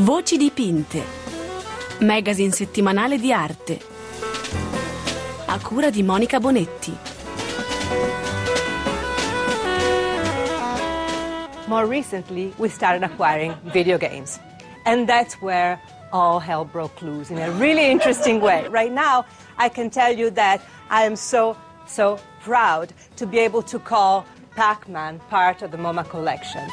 Voci dipinte, magazine settimanale di arte, a cura di Monica Bonetti. More recently, we started acquiring video games. And that's where all hell broke loose in a really interesting way. Right now, I can tell you that I am so proud to be able to call Pac-Man part of the MoMA collection.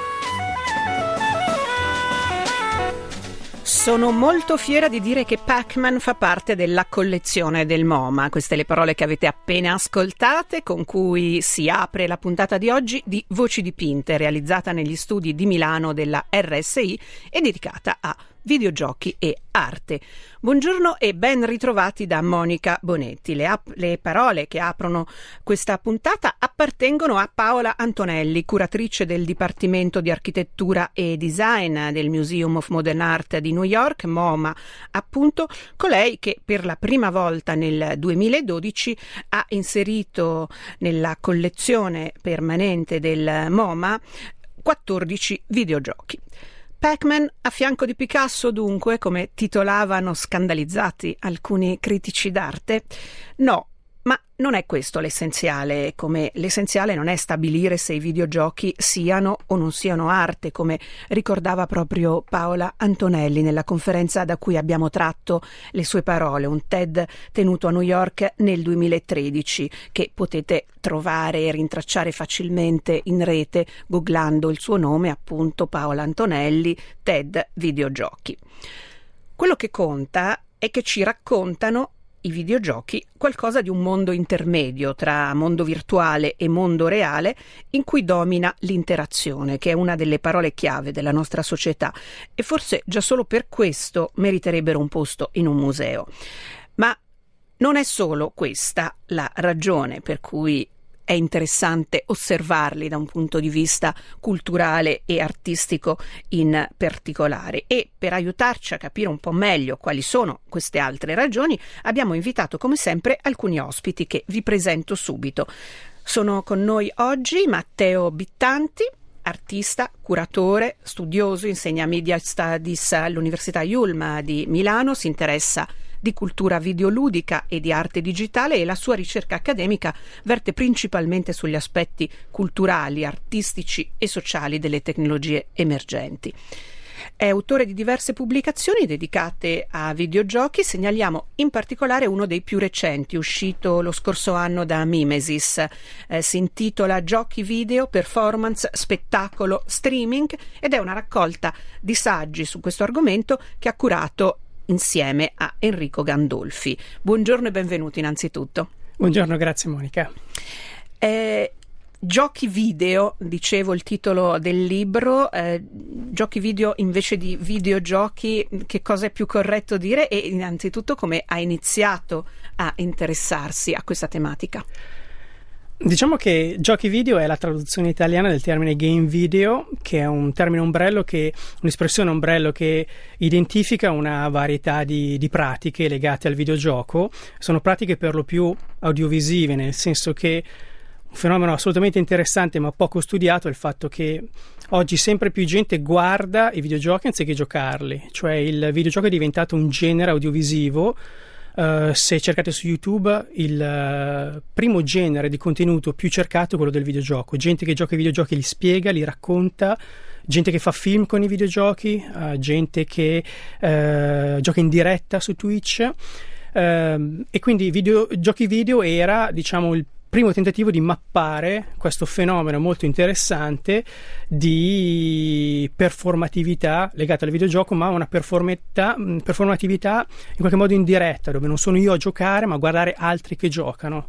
Sono molto fiera di dire che Pac-Man fa parte della collezione del MoMA. Queste le parole che avete appena ascoltate, con cui si apre la puntata di oggi di Voci dipinte, realizzata negli studi di Milano della RSI e dedicata a videogiochi e arte. Buongiorno e ben ritrovati da Monica Bonetti. Le parole che aprono questa puntata appartengono a Paola Antonelli, curatrice del Dipartimento di Architettura e Design del Museum of Modern Art di New York, MoMA appunto, colei che per la prima volta nel 2012 ha inserito nella collezione permanente del MoMA 14 videogiochi. Pac-Man a fianco di Picasso, dunque, come titolavano scandalizzati alcuni critici d'arte? No, ma non è questo l'essenziale, come l'essenziale non è stabilire se i videogiochi siano o non siano arte, come ricordava proprio Paola Antonelli nella conferenza da cui abbiamo tratto le sue parole, un TED tenuto a New York nel 2013, che potete trovare e rintracciare facilmente in rete googlando il suo nome, appunto Paola Antonelli, TED videogiochi. Quello che conta è che ci raccontano i videogiochi qualcosa di un mondo intermedio tra mondo virtuale e mondo reale, in cui domina l'interazione, che è una delle parole chiave della nostra società, e forse già solo per questo meriterebbero un posto in un museo. Ma non è solo questa la ragione per cui è interessante osservarli da un punto di vista culturale e artistico in particolare. E per aiutarci a capire un po' meglio quali sono queste altre ragioni, abbiamo invitato come sempre alcuni ospiti che vi presento subito. Sono con noi oggi Matteo Bittanti, artista, curatore, studioso, insegna Media Studies all'Università Yulm di Milano, si interessa di cultura videoludica e di arte digitale, e la sua ricerca accademica verte principalmente sugli aspetti culturali, artistici e sociali delle tecnologie emergenti. È autore di diverse pubblicazioni dedicate a videogiochi. Segnaliamo in particolare uno dei più recenti, uscito lo scorso anno da Mimesis. Si intitola Giochi video, performance, spettacolo, streaming, ed è una raccolta di saggi su questo argomento che ha curato insieme a Enrico Gandolfi. Buongiorno e benvenuti innanzitutto. Buongiorno, grazie Monica. Giochi video, dicevo il titolo del libro, giochi video invece di videogiochi, che cosa è più corretto dire, e innanzitutto come ha iniziato a interessarsi a questa tematica? Diciamo che giochi video è la traduzione italiana del termine game video, che è un termine ombrello, un'espressione ombrello che identifica una varietà di pratiche legate al videogioco. Sono pratiche per lo più audiovisive, nel senso che un fenomeno assolutamente interessante ma poco studiato è il fatto che oggi sempre più gente guarda i videogiochi anziché giocarli, cioè il videogioco è diventato un genere audiovisivo. Se cercate su YouTube, il primo genere di contenuto più cercato è quello del videogioco. Gente che gioca ai videogiochi li spiega, li racconta, gente che fa film con i videogiochi, gente che gioca in diretta su Twitch, e quindi giochi video era, diciamo, il primo tentativo di mappare questo fenomeno molto interessante di performatività legata al videogioco, ma una performatività in qualche modo indiretta, dove non sono io a giocare ma a guardare altri che giocano.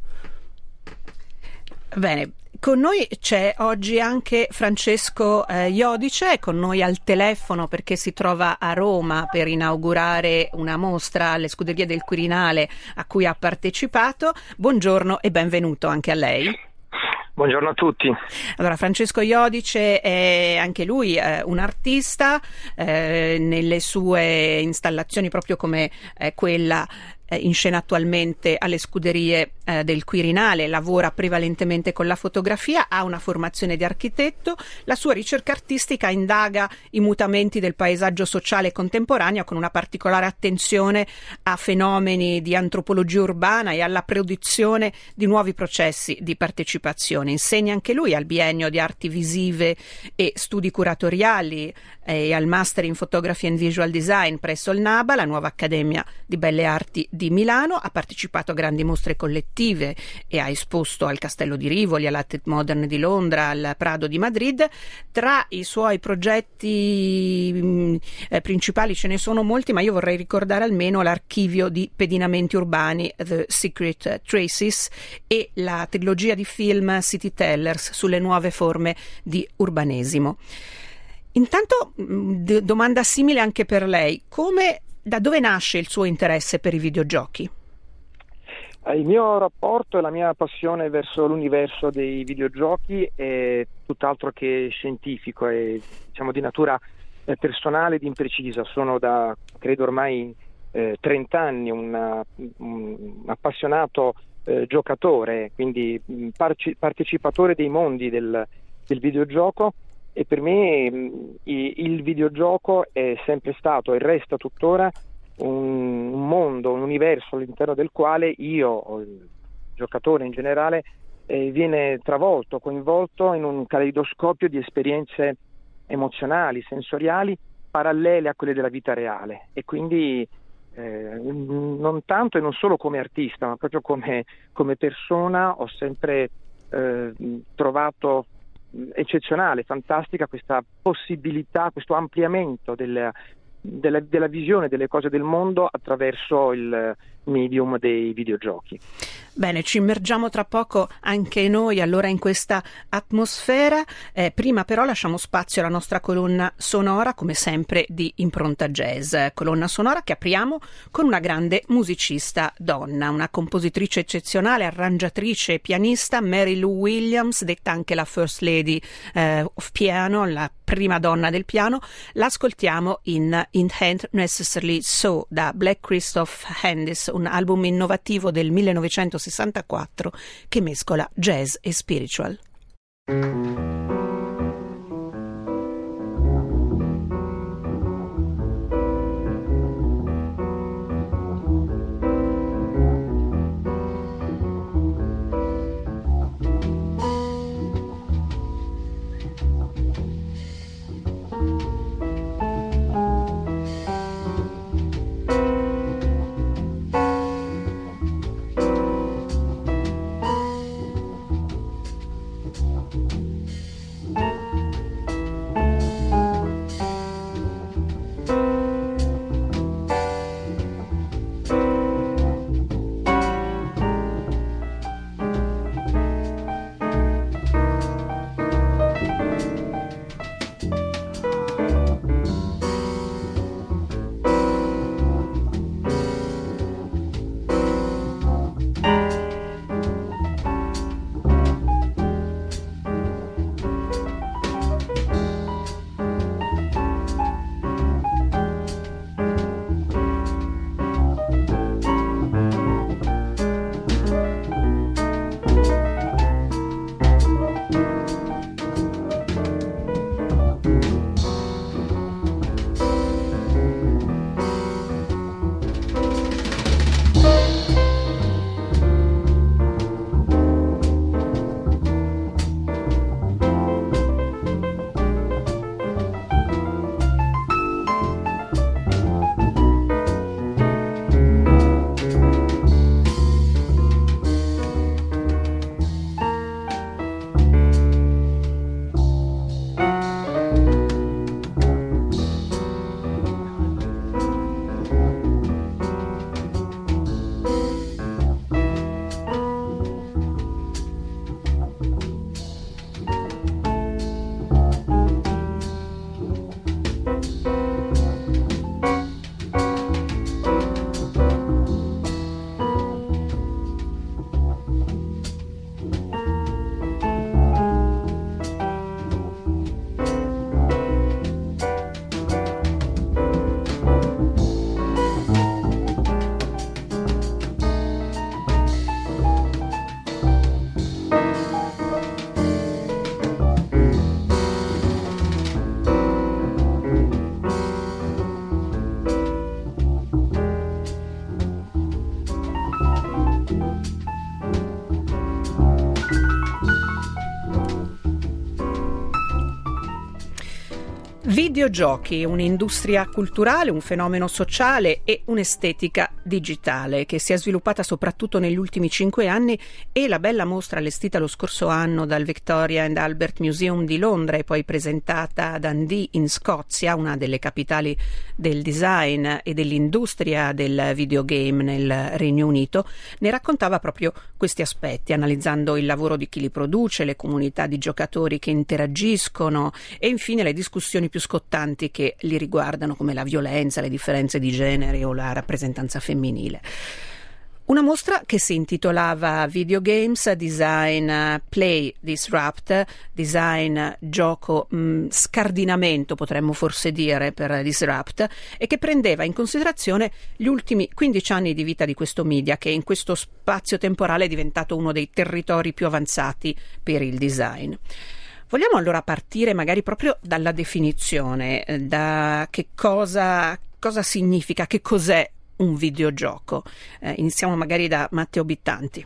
Bene, con noi c'è oggi anche Francesco Iodice, è con noi al telefono perché si trova a Roma per inaugurare una mostra alle Scuderie del Quirinale a cui ha partecipato. Buongiorno e benvenuto anche a lei. Buongiorno a tutti. Allora, Francesco Iodice è anche lui un artista, nelle sue installazioni, proprio come quella in scena attualmente alle scuderie del Quirinale, lavora prevalentemente con la fotografia, ha una formazione di architetto, la sua ricerca artistica indaga i mutamenti del paesaggio sociale contemporaneo con una particolare attenzione a fenomeni di antropologia urbana e alla produzione di nuovi processi di partecipazione. Insegna anche lui al biennio di arti visive e studi curatoriali e al Master in Photography and Visual Design presso il NABA, la nuova Accademia di Belle Arti di Milano. Ha partecipato a grandi mostre collettive e ha esposto al Castello di Rivoli, alla Tate Modern di Londra, al Prado di Madrid. Tra i suoi progetti principali ce ne sono molti, ma io vorrei ricordare almeno l'archivio di pedinamenti urbani The Secret Traces e la trilogia di film City Tellers sulle nuove forme di urbanesimo. Intanto, domanda simile anche per lei: da dove nasce il suo interesse per i videogiochi? Il mio rapporto e la mia passione verso l'universo dei videogiochi è tutt'altro che scientifico, è di natura personale ed imprecisa. Sono da, credo ormai 30 anni un appassionato giocatore, quindi partecipatore dei mondi del videogioco, e per me il videogioco è sempre stato e resta tuttora un mondo, un universo all'interno del quale io, o il giocatore in generale, viene travolto, coinvolto in un caleidoscopio di esperienze emozionali, sensoriali, parallele a quelle della vita reale. E quindi non tanto e non solo come artista, ma proprio come persona ho sempre trovato eccezionale, fantastica questa possibilità, questo ampliamento della visione delle cose del mondo attraverso il medium dei videogiochi. Bene, ci immergiamo tra poco anche noi allora in questa atmosfera. Prima però lasciamo spazio alla nostra colonna sonora, come sempre di Impronta Jazz, colonna sonora che apriamo con una grande musicista donna, una compositrice eccezionale, arrangiatrice e pianista, Mary Lou Williams, detta anche la First Lady of Piano, la prima donna del piano. L'ascoltiamo in It Ain't Necessarily So da Black Christoph Handis, un album innovativo del 1964 che mescola jazz e spiritual. Videogiochi, un'industria culturale, un fenomeno sociale e un'estetica digitale che si è sviluppata soprattutto negli ultimi 5 anni, e la bella mostra allestita lo scorso anno dal Victoria and Albert Museum di Londra e poi presentata a Dundee in Scozia, una delle capitali del design e dell'industria del videogame nel Regno Unito, ne raccontava proprio questi aspetti, analizzando il lavoro di chi li produce, le comunità di giocatori che interagiscono e infine le discussioni più scottanti che li riguardano, come la violenza, le differenze di genere o la rappresentanza femminile. Una mostra che si intitolava Videogames, Design, Play, Disrupt, Design, Gioco, Scardinamento potremmo forse dire per Disrupt, e che prendeva in considerazione gli ultimi 15 anni di vita di questo media, che in questo spazio temporale è diventato uno dei territori più avanzati per il design. Vogliamo allora partire magari proprio dalla definizione, da che cosa significa, che cos'è un videogioco. Iniziamo magari da Matteo Bittanti.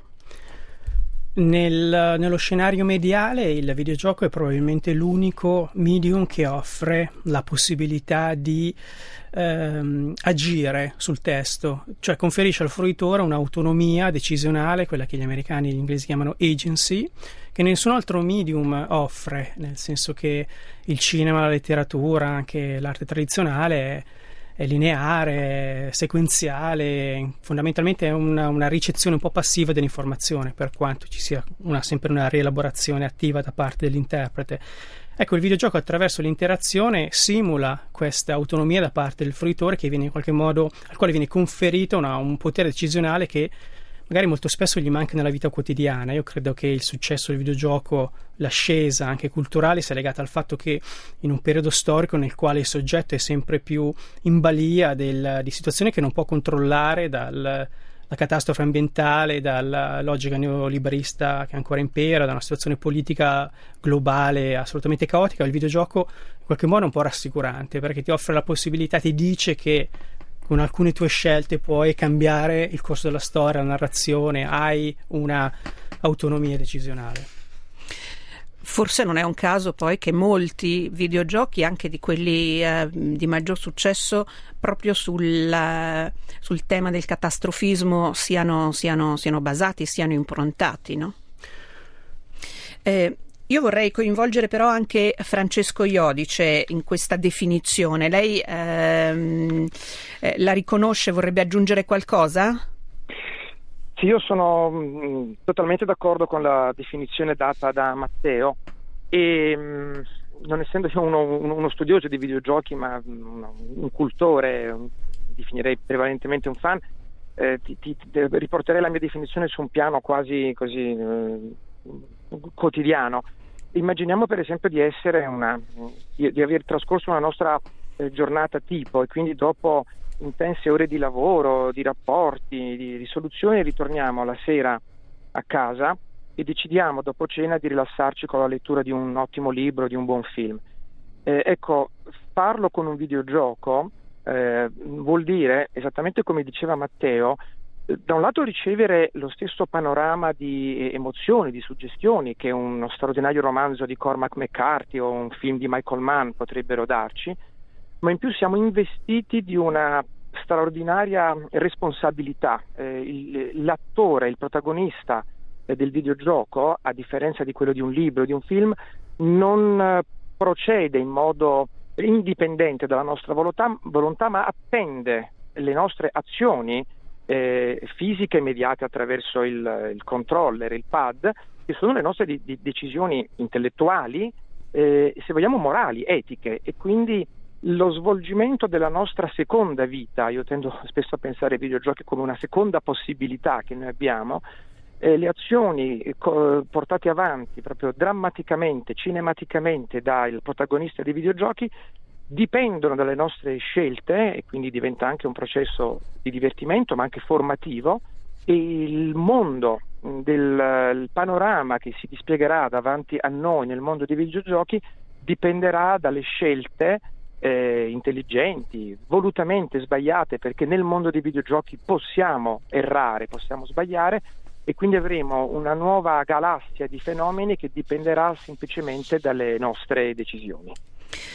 Nello scenario mediale il videogioco è probabilmente l'unico medium che offre la possibilità di agire sul testo, cioè conferisce al fruitore un'autonomia decisionale, quella che gli americani e gli inglesi chiamano agency, che nessun altro medium offre, nel senso che il cinema, la letteratura, anche l'arte tradizionale è lineare, è sequenziale, fondamentalmente è una ricezione un po' passiva dell'informazione, per quanto ci sia sempre una rielaborazione attiva da parte dell'interprete. Ecco, il videogioco attraverso l'interazione simula questa autonomia da parte del fruitore, che viene in qualche modo, al quale viene conferito un potere decisionale che magari molto spesso gli manca nella vita quotidiana. Io credo che il successo del videogioco, l'ascesa anche culturale, sia legata al fatto che in un periodo storico nel quale il soggetto è sempre più in balia di situazioni che non può controllare, dalla catastrofe ambientale, dalla logica neoliberista che ancora impera, da una situazione politica globale assolutamente caotica, il videogioco in qualche modo è un po' rassicurante, perché ti offre la possibilità, ti dice che con alcune tue scelte puoi cambiare il corso della storia, la narrazione, hai una autonomia decisionale. Forse non è un caso poi che molti videogiochi, anche di quelli di maggior successo, proprio sul tema del catastrofismo siano basati, siano improntati, no? Io vorrei coinvolgere però anche Francesco Iodice in questa definizione. Lei la riconosce, vorrebbe aggiungere qualcosa? Sì, io sono totalmente d'accordo con la definizione data da Matteo e non essendo io uno studioso di videogiochi, ma un cultore, definirei prevalentemente un fan, ti riporterei la mia definizione su un piano quasi così quotidiano. Immaginiamo per esempio di aver trascorso una nostra giornata tipo, e quindi dopo intense ore di lavoro, di rapporti, di risoluzioni, ritorniamo la sera a casa e decidiamo dopo cena di rilassarci con la lettura di un ottimo libro, di un buon film. Ecco, farlo con un videogioco vuol dire, esattamente come diceva Matteo, da un lato ricevere lo stesso panorama di emozioni, di suggestioni che uno straordinario romanzo di Cormac McCarthy o un film di Michael Mann potrebbero darci, ma in più siamo investiti di una straordinaria responsabilità. L'attore, il protagonista del videogioco, a differenza di quello di un libro, di un film, non procede in modo indipendente dalla nostra volontà, ma appende le nostre azioni fisiche mediate attraverso il controller, il pad, che sono le nostre decisioni intellettuali, se vogliamo morali, etiche, e quindi lo svolgimento della nostra seconda vita. Io tendo spesso a pensare ai videogiochi come una seconda possibilità che noi abbiamo. Le azioni portate avanti proprio drammaticamente, cinematicamente dal protagonista dei videogiochi dipendono dalle nostre scelte, e quindi diventa anche un processo di divertimento ma anche formativo, e il mondo il panorama che si dispiegherà davanti a noi nel mondo dei videogiochi dipenderà dalle scelte intelligenti, volutamente sbagliate, perché nel mondo dei videogiochi possiamo errare, possiamo sbagliare, e quindi avremo una nuova galassia di fenomeni che dipenderà semplicemente dalle nostre decisioni.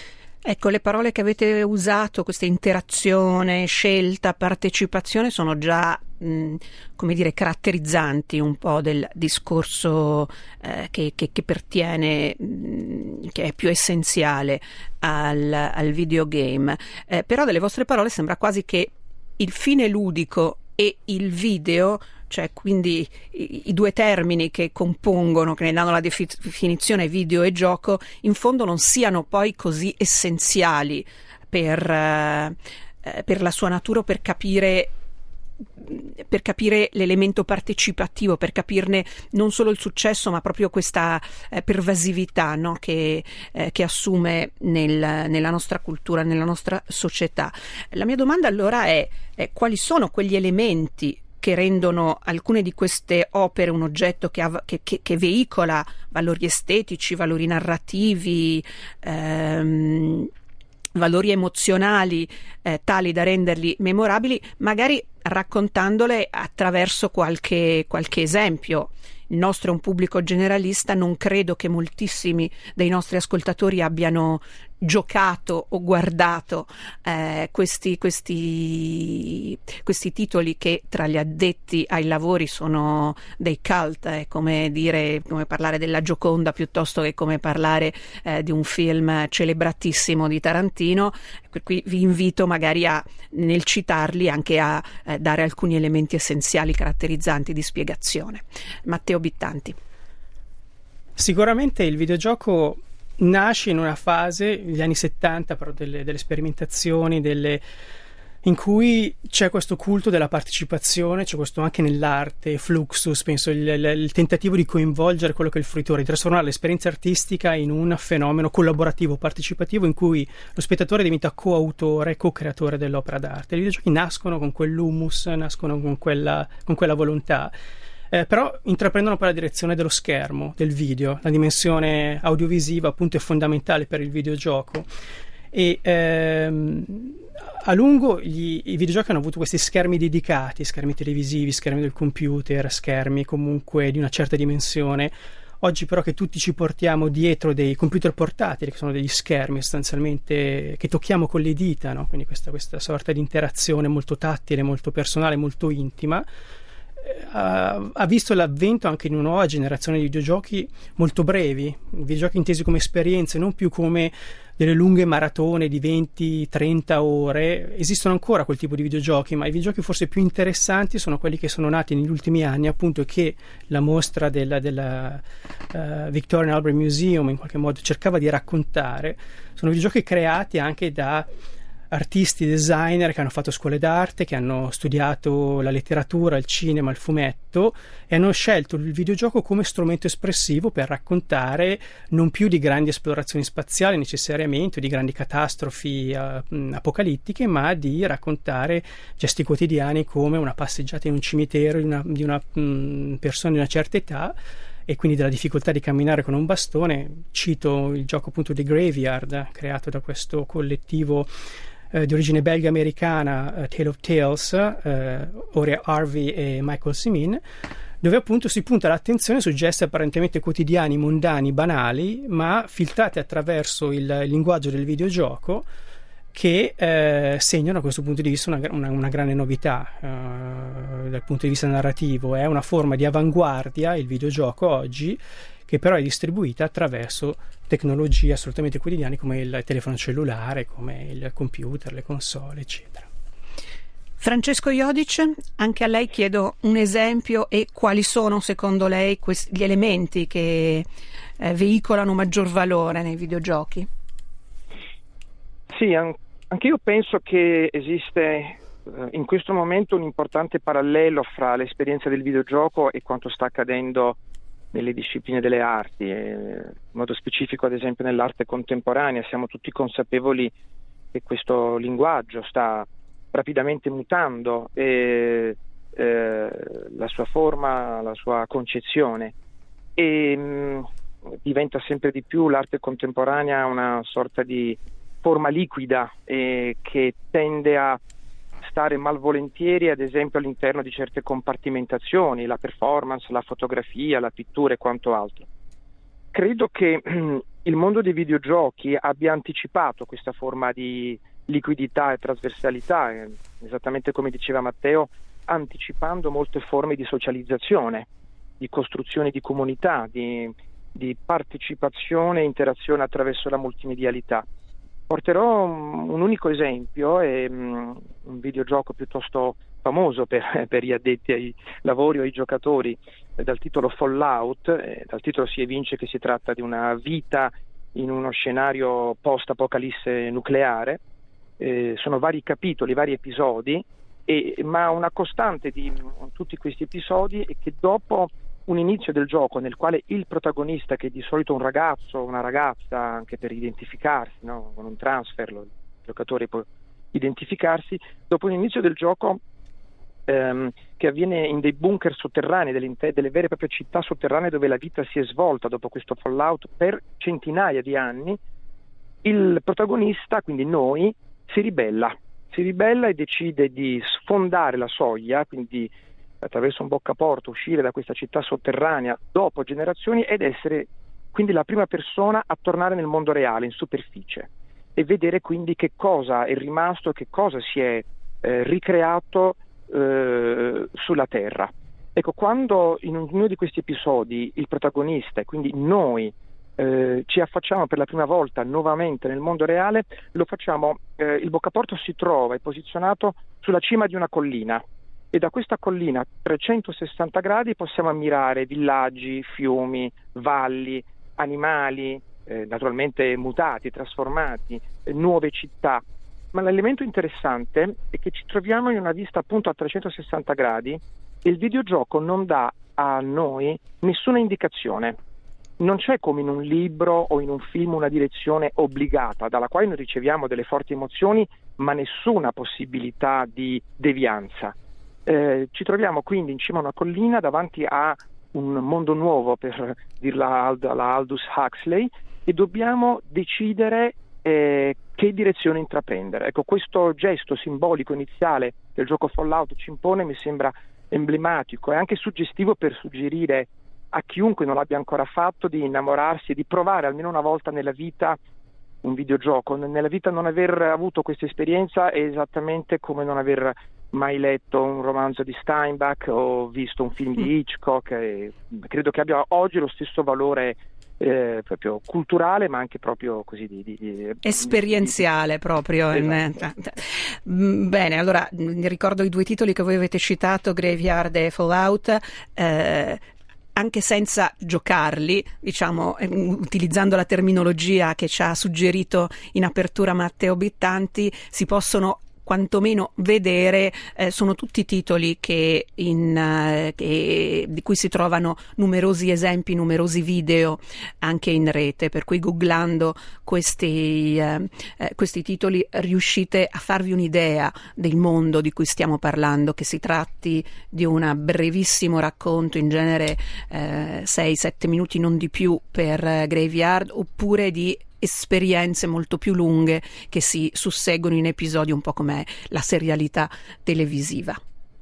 Ecco, le parole che avete usato, questa interazione, scelta, partecipazione, sono già, come dire, caratterizzanti un po' del discorso che pertiene, che è più essenziale al videogame. Però dalle vostre parole sembra quasi che il fine ludico e il video, cioè quindi i due termini che compongono, che ne danno la definizione video e gioco, in fondo non siano poi così essenziali per la sua natura, per capire l'elemento partecipativo, per capirne non solo il successo ma proprio questa pervasività, no? che assume nella nostra cultura, nella nostra società. La mia domanda allora è quali sono quegli elementi che rendono alcune di queste opere un oggetto che veicola valori estetici, valori narrativi, valori emozionali, tali da renderli memorabili, magari raccontandole attraverso qualche esempio. Il nostro è un pubblico generalista, non credo che moltissimi dei nostri ascoltatori abbiano giocato o guardato questi titoli che tra gli addetti ai lavori sono dei cult, come parlare della Gioconda piuttosto che come parlare di un film celebratissimo di Tarantino, per cui vi invito magari nel citarli anche a dare alcuni elementi essenziali caratterizzanti di spiegazione. Matteo Bittanti. Sicuramente il videogioco nasce in una fase, gli anni 70, però delle sperimentazioni, in cui c'è questo culto della partecipazione, c'è questo anche nell'arte, fluxus, penso il tentativo di coinvolgere quello che è il fruitore, di trasformare l'esperienza artistica in un fenomeno collaborativo, partecipativo, in cui lo spettatore diventa coautore, co-creatore dell'opera d'arte. I videogiochi nascono con quell'humus, nascono con quella volontà. Però intraprendono poi la direzione dello schermo, del video. La dimensione audiovisiva appunto è fondamentale per il videogioco e a lungo i videogiochi hanno avuto questi schermi dedicati, schermi televisivi, schermi del computer, schermi comunque di una certa dimensione. Oggi però che tutti ci portiamo dietro dei computer portatili, che sono degli schermi sostanzialmente che tocchiamo con le dita, no? Quindi questa sorta di interazione molto tattile, molto personale, molto intima, ha visto l'avvento anche di una nuova generazione di videogiochi molto brevi, videogiochi intesi come esperienze, non più come delle lunghe maratone di 20-30 ore. Esistono ancora quel tipo di videogiochi, ma i videogiochi forse più interessanti sono quelli che sono nati negli ultimi anni, appunto, e che la mostra della Victorian Albert Museum in qualche modo cercava di raccontare. Sono videogiochi creati anche da artisti, designer che hanno fatto scuole d'arte, che hanno studiato la letteratura, il cinema, il fumetto e hanno scelto il videogioco come strumento espressivo per raccontare non più di grandi esplorazioni spaziali necessariamente o di grandi catastrofi apocalittiche, ma di raccontare gesti quotidiani come una passeggiata in un cimitero di una persona di una certa età, e quindi della difficoltà di camminare con un bastone. Cito il gioco appunto The Graveyard, creato da questo collettivo di origine belga-americana, Tale of Tales, Ore Harvey e Michael Simin, dove appunto si punta l'attenzione su gesti apparentemente quotidiani, mondani, banali, ma filtrati attraverso il linguaggio del videogioco, che segnano a questo punto di vista una grande novità dal punto di vista narrativo. È una forma di avanguardia il videogioco oggi, che però è distribuita attraverso tecnologie assolutamente quotidiane come il telefono cellulare, come il computer, le console, eccetera. Francesco Iodice, anche a lei chiedo un esempio e quali sono secondo lei gli elementi che veicolano maggior valore nei videogiochi. Sì, anche io penso che esiste in questo momento un importante parallelo fra l'esperienza del videogioco e quanto sta accadendo nelle discipline delle arti, in modo specifico ad esempio nell'arte contemporanea. Siamo tutti consapevoli che questo linguaggio sta rapidamente mutando e la sua forma, la sua concezione, e diventa sempre di più l'arte contemporanea una sorta di forma liquida che tende a stare malvolentieri ad esempio all'interno di certe compartimentazioni, la performance, la fotografia, la pittura e quanto altro. credo che il mondo dei videogiochi abbia anticipato questa forma di liquidità e trasversalità, esattamente come diceva Matteo, anticipando molte forme di socializzazione, di costruzione di comunità, di partecipazione e interazione attraverso la multimedialità. Porterò un unico esempio, un videogioco piuttosto famoso per gli addetti ai lavori o ai giocatori, dal titolo Fallout. Dal titolo si evince che si tratta di una vita in uno scenario post-apocalisse nucleare. Sono vari capitoli, vari episodi, ma una costante di tutti questi episodi è che dopo un inizio del gioco nel quale il protagonista, che è di solito un ragazzo o una ragazza, anche per identificarsi, no? Con un transfer il giocatore può identificarsi, dopo un inizio del gioco che avviene in dei bunker sotterranei, delle vere e proprie città sotterranee dove la vita si è svolta dopo questo Fallout per centinaia di anni, il protagonista, quindi noi, si ribella e decide di sfondare la soglia, quindi attraverso un boccaporto uscire da questa città sotterranea dopo generazioni ed essere quindi la prima persona a tornare nel mondo reale, in superficie, e vedere quindi che cosa è rimasto, che cosa si è ricreato sulla Terra. Ecco, quando in uno di questi episodi il protagonista, e quindi noi, ci affacciamo per la prima volta nuovamente nel mondo reale, lo facciamo, il boccaporto si trova, è posizionato sulla cima di una collina, e da questa collina a 360 gradi possiamo ammirare villaggi, fiumi, valli, animali, naturalmente mutati, trasformati, nuove città. Ma l'elemento interessante è che ci troviamo in una vista appunto a 360 gradi e il videogioco non dà a noi nessuna indicazione. Non c'è come in un libro o in un film una direzione obbligata dalla quale noi riceviamo delle forti emozioni, ma nessuna possibilità di devianza. Ci troviamo quindi in cima a una collina davanti a un mondo nuovo, per dirla alla Aldous Huxley, e dobbiamo decidere che direzione intraprendere. Ecco, questo gesto simbolico iniziale che il gioco Fallout ci impone mi sembra emblematico e anche suggestivo per suggerire a chiunque non l'abbia ancora fatto di innamorarsi e di provare almeno una volta nella vita un videogioco. Nella vita non aver avuto questa esperienza è esattamente come non aver mai letto un romanzo di Steinbeck o visto un film di Hitchcock, e credo che abbia oggi lo stesso valore proprio culturale, ma anche proprio così di esperienziale proprio. Esatto. Bene, allora ricordo i due titoli che voi avete citato, Graveyard e Fallout. Anche senza giocarli, diciamo, utilizzando la terminologia che ci ha suggerito in apertura Matteo Bittanti, si possono quantomeno vedere, sono tutti titoli di cui si trovano numerosi esempi, numerosi video anche in rete, per cui googlando questi titoli riuscite a farvi un'idea del mondo di cui stiamo parlando, che si tratti di un brevissimo racconto, in genere 6-7 minuti, non di più, per Graveyard, oppure di esperienze molto più lunghe che si susseguono in episodi, un po' come la serialità televisiva.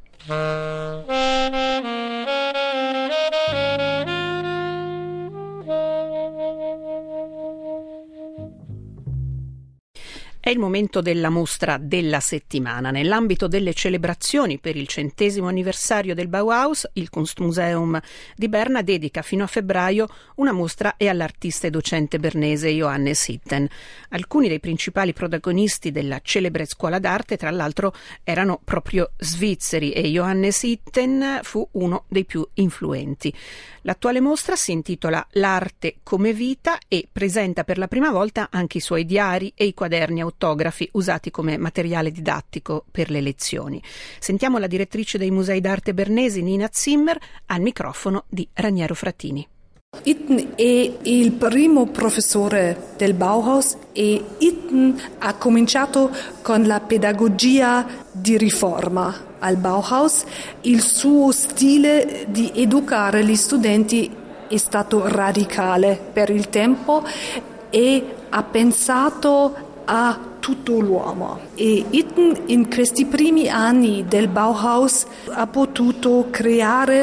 È il momento della mostra della settimana. Nell'ambito delle celebrazioni per il 100° anniversario del Bauhaus, il Kunstmuseum di Berna dedica fino a febbraio una mostra all'artista e docente bernese Johannes Itten. Alcuni dei principali protagonisti della celebre scuola d'arte, tra l'altro, erano proprio svizzeri, e Johannes Itten fu uno dei più influenti. L'attuale mostra si intitola L'arte come vita e presenta per la prima volta anche i suoi diari e i quaderni autografi usati come materiale didattico per le lezioni. Sentiamo la direttrice dei musei d'arte bernesi, Nina Zimmer, al microfono di Raniero Frattini. Itten è il primo professore del Bauhaus e Itten ha cominciato con la pedagogia di riforma al Bauhaus. Il suo stile di educare gli studenti è stato radicale per il tempo e ha pensato a tutto l'uomo. E Itten in questi primi anni del Bauhaus ha potuto creare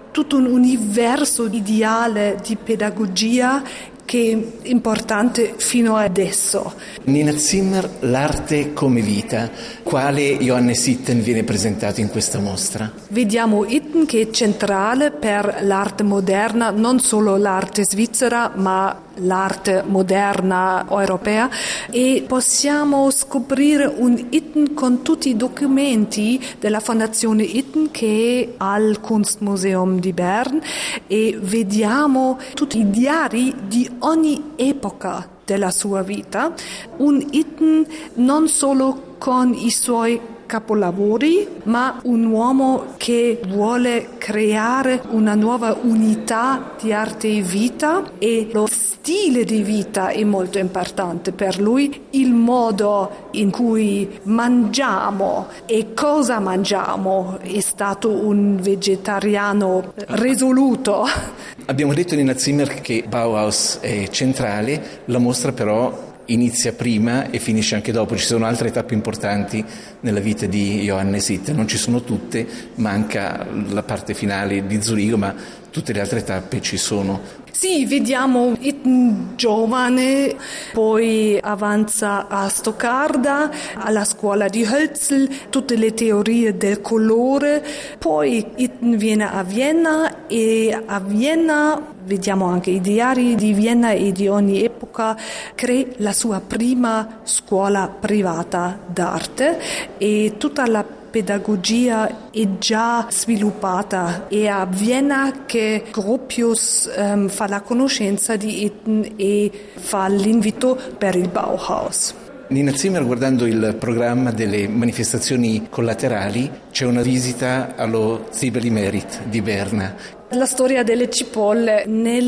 tutto un universo ideale di pedagogia che è importante fino adesso. Nina Zimmer, l'arte come vita, quale Johannes Itten viene presentato in questa mostra? Vediamo Itten che è centrale per l'arte moderna, non solo l'arte svizzera, ma l'arte moderna europea, e possiamo scoprire un Itten con tutti i documenti della Fondazione Itten che è al Kunstmuseum di Bern, e vediamo tutti i diari di ogni epoca della sua vita. Un Itten non solo con i suoi capolavori, ma un uomo che vuole creare una nuova unità di arte e vita, e lo stile di vita è molto importante per lui, il modo in cui mangiamo e cosa mangiamo. È stato un vegetariano risoluto. Abbiamo detto Nina Zimmer che Bauhaus è centrale, la mostra però inizia prima e finisce anche dopo. Ci sono altre tappe importanti nella vita di Johannes Itten, non ci sono tutte, manca la parte finale di Zurigo, ma tutte le altre tappe ci sono. Sì, vediamo Itten giovane, poi avanza a Stoccarda, alla scuola di Hölzl, tutte le teorie del colore, poi Itten viene a Vienna, e a Vienna vediamo anche i diari di Vienna e di ogni epoca, crea la sua prima scuola privata d'arte, e tutta la pedagogia è già sviluppata. È a Vienna che Gropius fa la conoscenza di Itten e fa l'invito per il Bauhaus. Nina Zimmer, guardando il programma delle manifestazioni collaterali, c'è una visita allo Zibeli Merit di Berna. La storia delle cipolle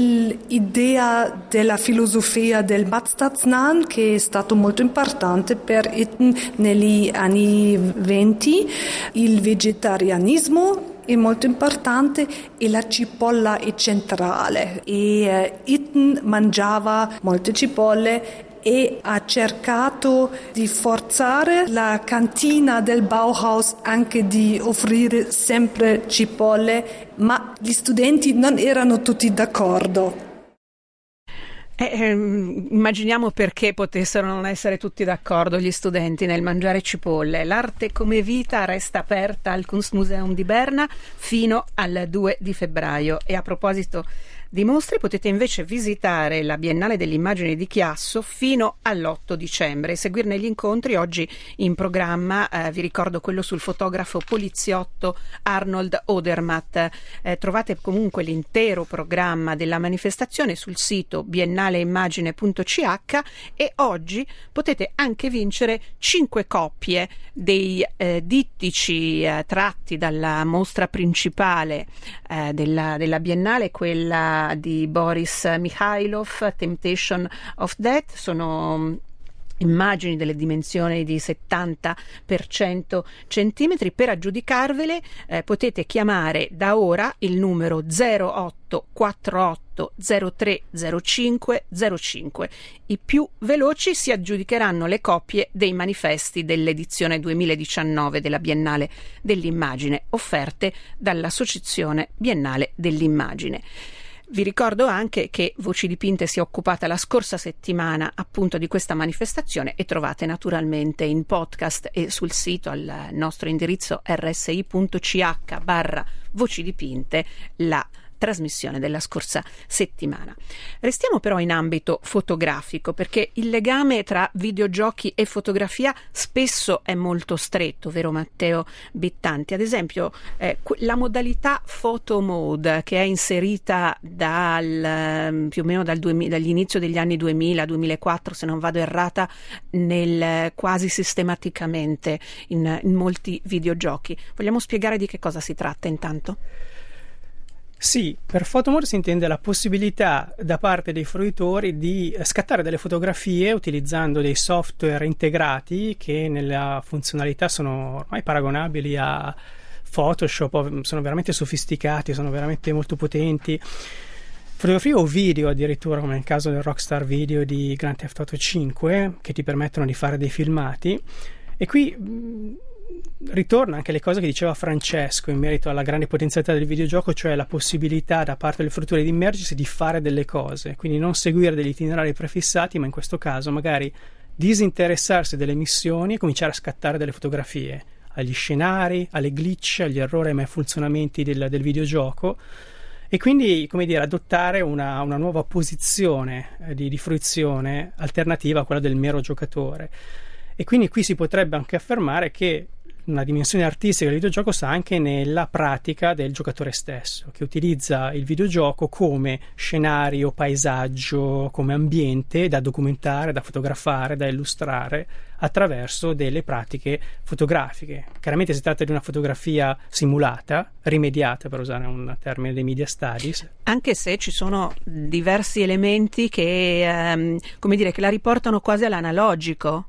nell'idea della filosofia del Mazdaznan, che è stato molto importante per Itten negli anni 20, il vegetarianismo è molto importante e la cipolla è centrale, e Itten mangiava molte cipolle e ha cercato di forzare la cantina del Bauhaus anche di offrire sempre cipolle, ma gli studenti non erano tutti d'accordo. Immaginiamo perché potessero non essere tutti d'accordo gli studenti nel mangiare cipolle. L'arte come vita resta aperta al Kunstmuseum di Berna fino al 2 di febbraio. E a proposito di mostre, potete invece visitare la Biennale dell'Immagine di Chiasso fino all'8 dicembre e seguirne gli incontri. Oggi in programma vi ricordo quello sul fotografo poliziotto Arnold Odermatt. Trovate comunque l'intero programma della manifestazione sul sito biennaleimmagine.ch, e oggi potete anche vincere 5 copie dei dittici tratti dalla mostra principale della Biennale, quella di Boris Mikhailov, Temptation of Death. Sono immagini delle dimensioni di 70 per 100 centimetri. Per aggiudicarvele potete chiamare da ora il numero 0848 03 05 05. I più veloci si aggiudicheranno le copie dei manifesti dell'edizione 2019 della Biennale dell'Immagine, offerte dall'Associazione Biennale dell'Immagine. Vi ricordo anche che Voci Dipinte si è occupata la scorsa settimana appunto di questa manifestazione, e trovate naturalmente in podcast e sul sito al nostro indirizzo rsi.ch/Voci Dipinte la trasmissione della scorsa settimana. Restiamo però in ambito fotografico, perché il legame tra videogiochi e fotografia spesso è molto stretto, vero Matteo Bittanti? Ad esempio la modalità photo mode, che è inserita più o meno dall'inizio degli anni 2000-2004, se non vado errata, quasi sistematicamente in molti videogiochi. Vogliamo spiegare di che cosa si tratta intanto? Sì, per photomode si intende la possibilità da parte dei fruitori di scattare delle fotografie utilizzando dei software integrati che nella funzionalità sono ormai paragonabili a Photoshop, sono veramente sofisticati, sono veramente molto potenti. Fotografie o video addirittura, come nel caso del Rockstar Video di Grand Theft Auto 5, che ti permettono di fare dei filmati. E qui ritorna anche le cose che diceva Francesco in merito alla grande potenzialità del videogioco, cioè la possibilità da parte del fruitore di immergersi, di fare delle cose, quindi non seguire degli itinerari prefissati, ma in questo caso magari disinteressarsi delle missioni e cominciare a scattare delle fotografie agli scenari, alle glitch, agli errori e malfunzionamenti del videogioco, e quindi, come dire, adottare una nuova posizione di fruizione alternativa a quella del mero giocatore. E quindi qui si potrebbe anche affermare che una dimensione artistica del videogioco sta anche nella pratica del giocatore stesso, che utilizza il videogioco come scenario, paesaggio, come ambiente da documentare, da fotografare, da illustrare attraverso delle pratiche fotografiche. Chiaramente si tratta di una fotografia simulata, rimediata, per usare un termine dei media studies. Anche se ci sono diversi elementi che, come dire, che la riportano quasi all'analogico,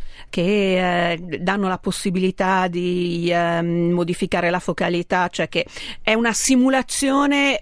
che danno la possibilità di modificare la focalità, cioè che è una simulazione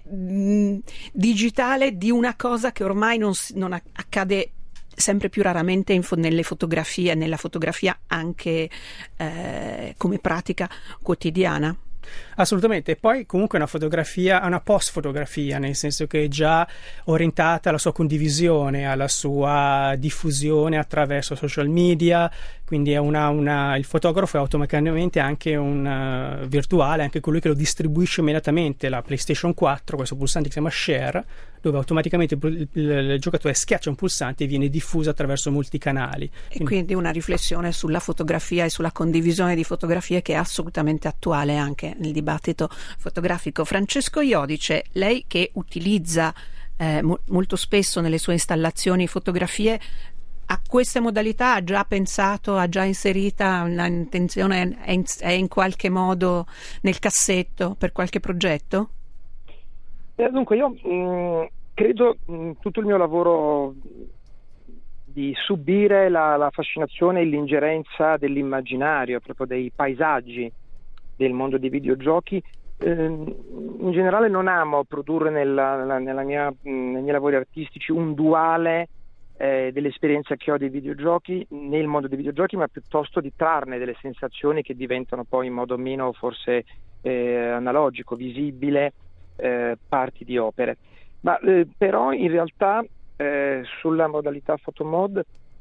digitale di una cosa che ormai non accade sempre più raramente nelle fotografie, nella fotografia anche come pratica quotidiana. Assolutamente, e poi comunque una fotografia, una post-fotografia, nel senso che è già orientata alla sua condivisione, alla sua diffusione attraverso social media, quindi è il fotografo è automaticamente anche un virtuale, anche colui che lo distribuisce immediatamente. La PlayStation 4, questo pulsante che si chiama Share, dove automaticamente il giocatore schiaccia un pulsante e viene diffuso attraverso molti canali. E quindi una riflessione sulla fotografia e sulla condivisione di fotografie che è assolutamente attuale anche nel dibattito fotografico. Francesco Iodice, lei che utilizza molto spesso nelle sue installazioni fotografie, a queste modalità ha già pensato, ha già inserita un'intenzione, è in qualche modo nel cassetto per qualche progetto? Dunque io credo tutto il mio lavoro di subire la fascinazione e l'ingerenza dell'immaginario, proprio dei paesaggi del mondo dei videogiochi. In generale non amo produrre nei miei lavori artistici un duale dell'esperienza che ho dei videogiochi nel mondo dei videogiochi, ma piuttosto di trarne delle sensazioni che diventano poi in modo meno forse analogico, visibile, parti di opere. Ma però in realtà sulla modalità photomod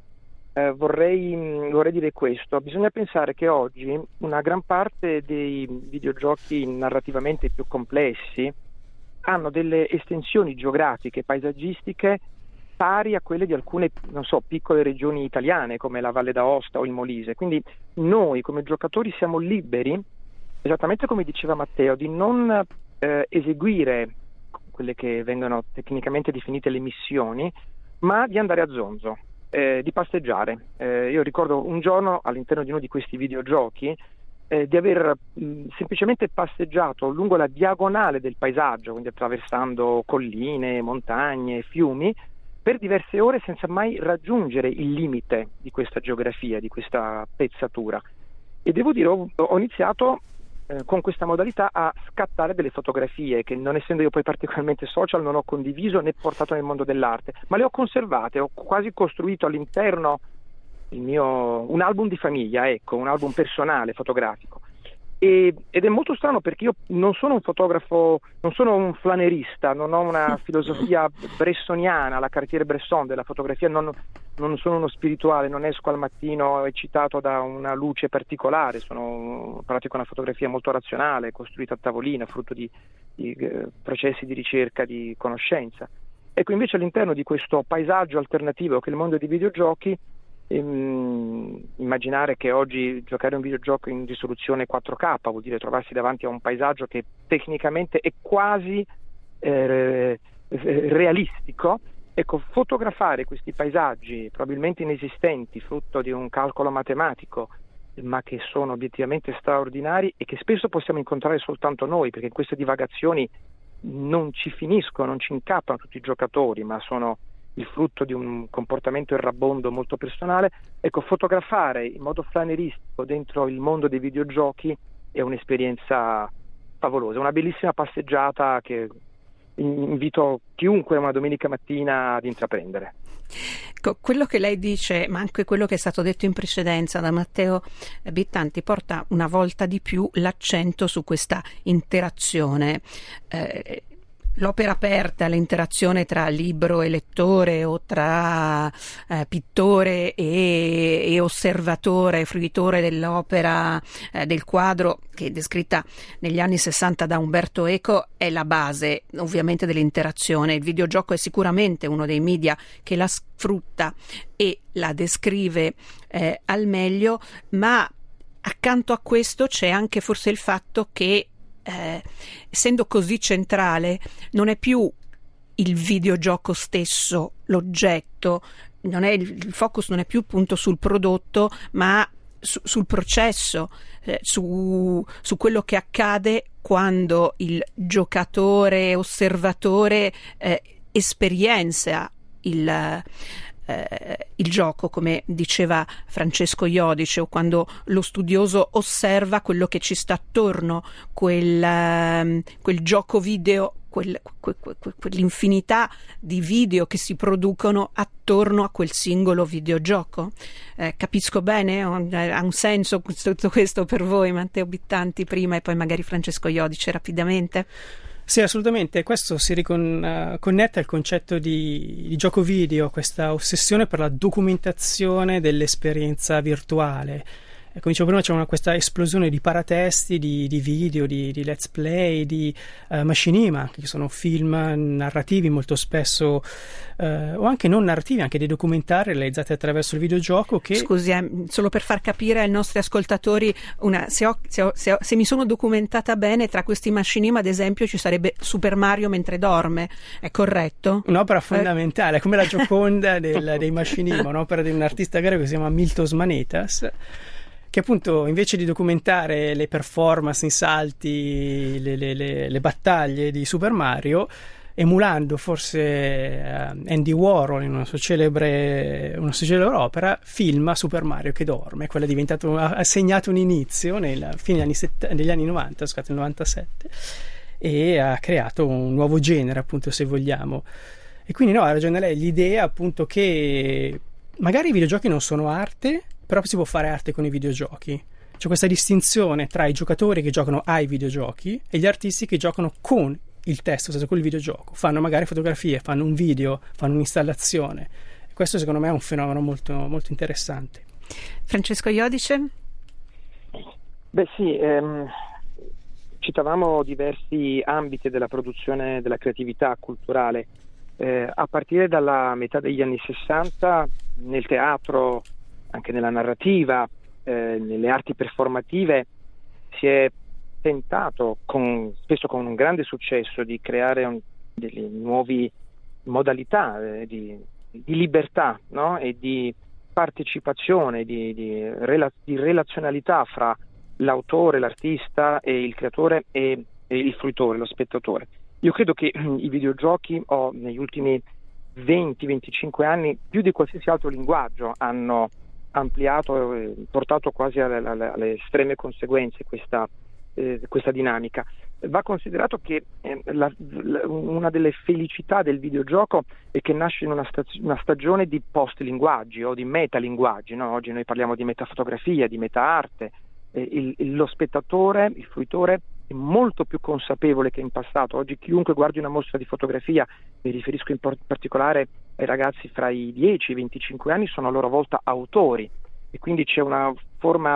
vorrei dire questo: bisogna pensare che oggi una gran parte dei videogiochi narrativamente più complessi hanno delle estensioni geografiche, paesaggistiche pari a quelle di alcune, piccole regioni italiane come la Valle d'Aosta o il Molise. Quindi noi come giocatori siamo liberi, esattamente come diceva Matteo, di non eseguire quelle che vengono tecnicamente definite le missioni, ma di andare a zonzo, di passeggiare. Io ricordo un giorno all'interno di uno di questi videogiochi di aver semplicemente passeggiato lungo la diagonale del paesaggio, quindi attraversando colline, montagne, fiumi, per diverse ore senza mai raggiungere il limite di questa geografia, di questa pezzatura. E devo dire, ho iniziato con questa modalità a scattare delle fotografie che, non essendo io poi particolarmente social, non ho condiviso né portato nel mondo dell'arte, ma le ho conservate, ho quasi costruito all'interno un album di famiglia, ecco, un album personale fotografico. Ed è molto strano perché io non sono un fotografo, non sono un flanerista, non ho una filosofia bressoniana, la Cartier-Bresson della fotografia, non sono uno spirituale, non esco al mattino eccitato da una luce particolare, pratico una fotografia molto razionale, costruita a tavolino, frutto di processi di ricerca, di conoscenza. Ecco, invece all'interno di questo paesaggio alternativo che è il mondo dei videogiochi, immaginare che oggi giocare un videogioco in risoluzione 4K vuol dire trovarsi davanti a un paesaggio che tecnicamente è quasi realistico. Ecco, fotografare questi paesaggi probabilmente inesistenti, frutto di un calcolo matematico, ma che sono obiettivamente straordinari e che spesso possiamo incontrare soltanto noi, perché in queste divagazioni non ci finiscono, non ci incappano tutti i giocatori, ma sono il frutto di un comportamento errabondo molto personale. Ecco, fotografare in modo flaneristico dentro il mondo dei videogiochi è un'esperienza favolosa, una bellissima passeggiata che invito chiunque una domenica mattina ad intraprendere. Quello che lei dice, ma anche quello che è stato detto in precedenza da Matteo Bittanti, porta una volta di più l'accento su questa interazione. L'opera aperta, l'interazione tra libro e lettore o tra pittore e osservatore, fruitore dell'opera, del quadro, che è descritta negli anni 60 da Umberto Eco, è la base ovviamente dell'interazione. Il videogioco è sicuramente uno dei media che la sfrutta e la descrive al meglio, ma accanto a questo c'è anche forse il fatto che essendo così centrale non è più il videogioco stesso l'oggetto, il focus non è più appunto sul prodotto, ma sul processo, su quello che accade quando il giocatore osservatore esperienza il gioco, come diceva Francesco Iodice, o quando lo studioso osserva quello che ci sta attorno, quel gioco video, quell'infinità di video che si producono attorno a quel singolo videogioco. Capisco bene? Ha un senso tutto questo per voi, Matteo Bittanti prima e poi magari Francesco Iodice rapidamente? Sì, assolutamente. Questo si connette al concetto di gioco video, questa ossessione per la documentazione dell'esperienza virtuale. Come dicevo prima, c'è questa esplosione di paratesti, di video, di let's play, di machinima, che sono film narrativi molto spesso, o anche non narrativi, anche dei documentari realizzati attraverso il videogioco. Scusi, solo per far capire ai nostri ascoltatori, se mi sono documentata bene, tra questi machinima ad esempio ci sarebbe Super Mario mentre dorme, è corretto? Un'opera fondamentale, come la Gioconda dei machinima, un'opera di un artista greco che si chiama Miltos Manetas, che appunto invece di documentare le performance in salti, le battaglie di Super Mario, emulando forse Andy Warhol in una sua celebre opera, filma Super Mario che dorme. Quello è diventato, ha segnato un inizio nella fine degli anni 90, scusate, nel 97, e ha creato un nuovo genere, appunto, se vogliamo. E quindi ha ragione lei, l'idea appunto che magari i videogiochi non sono arte, però si può fare arte con i videogiochi. C'è questa distinzione tra i giocatori che giocano ai videogiochi e gli artisti che giocano con il testo, cioè con il videogioco. Fanno magari fotografie, fanno un video, fanno un'installazione. E questo secondo me è un fenomeno molto, molto interessante. Francesco Iodice? Beh sì, citavamo diversi ambiti della produzione della creatività culturale. A partire dalla metà degli anni 60 nel teatro, anche nella narrativa, nelle arti performative, si è tentato, spesso con un grande successo, di creare delle nuove modalità di libertà, no? E di partecipazione, di relazionalità fra l'autore, l'artista e il creatore e il fruitore, lo spettatore. Io credo che i videogiochi negli ultimi 20-25 anni, più di qualsiasi altro linguaggio, hanno ampliato e portato quasi alle estreme conseguenze questa dinamica. Va considerato che una delle felicità del videogioco è che nasce in una stagione di post-linguaggi o di metalinguaggi, no? Oggi noi parliamo di metafotografia, di meta-arte. Lo spettatore, il fruitore, è molto più consapevole che in passato. Oggi chiunque guardi una mostra di fotografia, mi riferisco in particolare ai ragazzi fra i 10 e i 25 anni, sono a loro volta autori, e quindi c'è una forma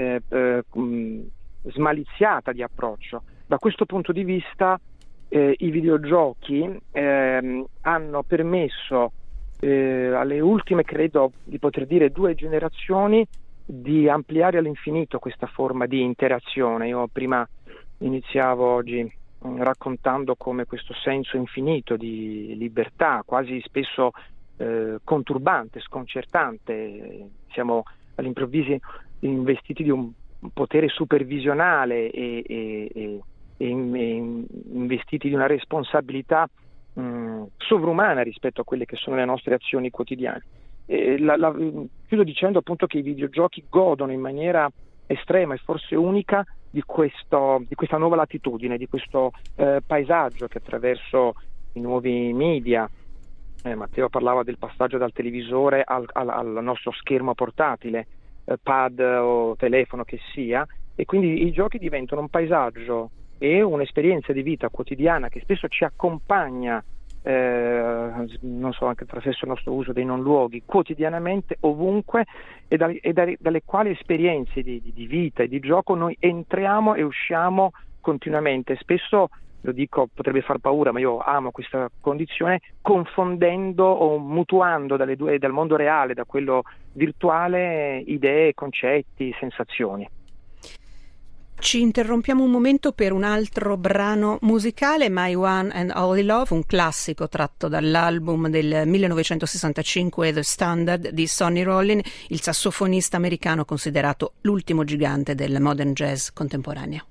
smaliziata di approccio. Da questo punto di vista i videogiochi hanno permesso alle ultime, credo di poter dire, 2 generazioni di ampliare all'infinito questa forma di interazione. Io prima iniziavo oggi raccontando come questo senso infinito di libertà, quasi spesso conturbante, sconcertante, siamo all'improvviso investiti di un potere supervisionale e investiti di una responsabilità sovrumana rispetto a quelle che sono le nostre azioni quotidiane. Chiudo dicendo appunto che i videogiochi godono in maniera estrema e forse unica di questa nuova latitudine, di questo paesaggio che attraverso i nuovi media, Matteo parlava del passaggio dal televisore al nostro schermo portatile, pad o telefono che sia, e quindi i giochi diventano un paesaggio e un'esperienza di vita quotidiana che spesso ci accompagna, non so, anche attraverso il nostro uso dei non luoghi, quotidianamente, ovunque, e dalle quali esperienze di vita e di gioco noi entriamo e usciamo continuamente. Spesso, lo dico, potrebbe far paura, ma io amo questa condizione, confondendo o mutuando dal mondo reale, da quello virtuale, idee, concetti, sensazioni. Ci interrompiamo un momento per un altro brano musicale, My One and Only Love, un classico tratto dall'album del 1965 The Standard di Sonny Rollin, il sassofonista americano considerato l'ultimo gigante del modern jazz contemporaneo.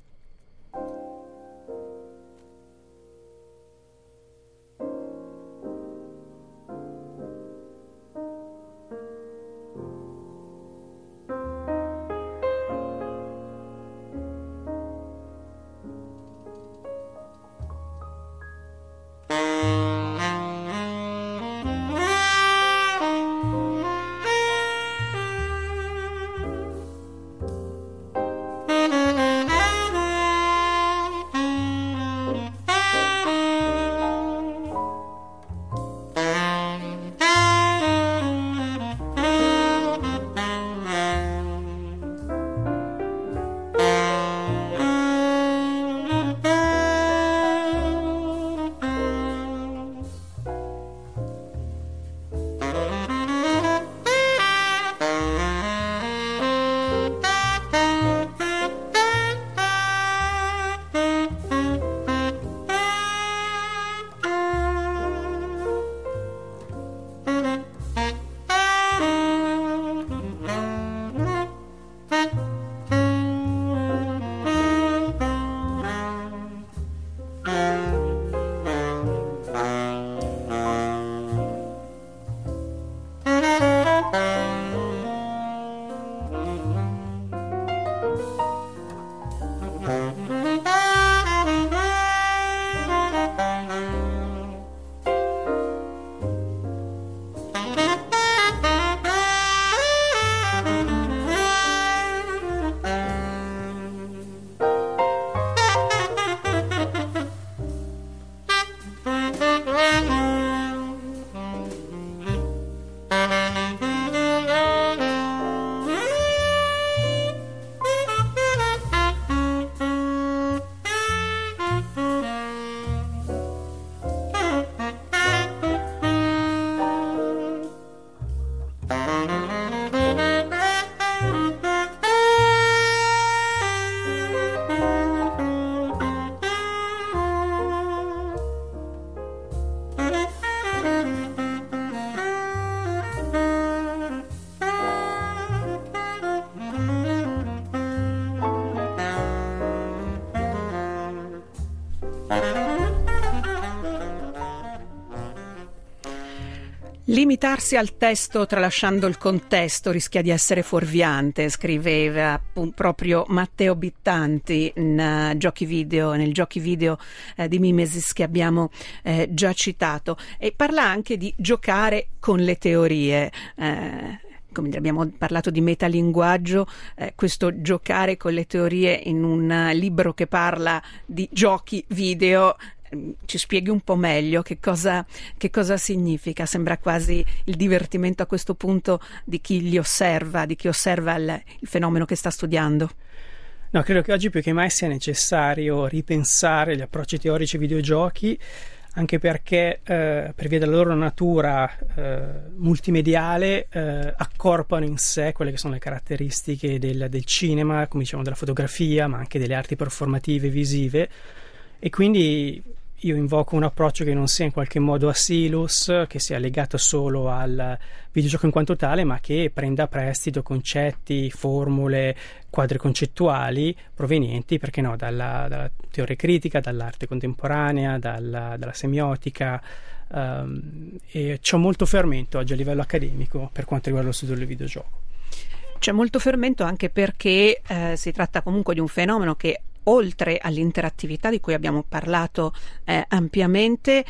Limitarsi al testo tralasciando il contesto rischia di essere fuorviante, scriveva proprio Matteo Bittanti nel giochi video di Mimesis che abbiamo già citato, e parla anche di giocare con le teorie. Come abbiamo parlato di metalinguaggio, questo giocare con le teorie in un libro che parla di giochi video. Ci spieghi un po' meglio che cosa significa? Sembra quasi il divertimento a questo punto di chi li osserva, di chi osserva il fenomeno che sta studiando. No, credo che oggi più che mai sia necessario ripensare gli approcci teorici ai videogiochi, anche perché per via della loro natura multimediale accorpano in sé quelle che sono le caratteristiche del cinema, come diciamo della fotografia, ma anche delle arti performative visive, e quindi io invoco un approccio che non sia in qualche modo a silos, che sia legato solo al videogioco in quanto tale, ma che prenda a prestito concetti, formule, quadri concettuali provenienti, perché no, dalla teoria critica, dall'arte contemporanea, dalla semiotica, e c'è molto fermento oggi a livello accademico per quanto riguarda lo studio del videogioco. C'è molto fermento anche perché si tratta comunque di un fenomeno che, oltre all'interattività di cui abbiamo parlato ampiamente,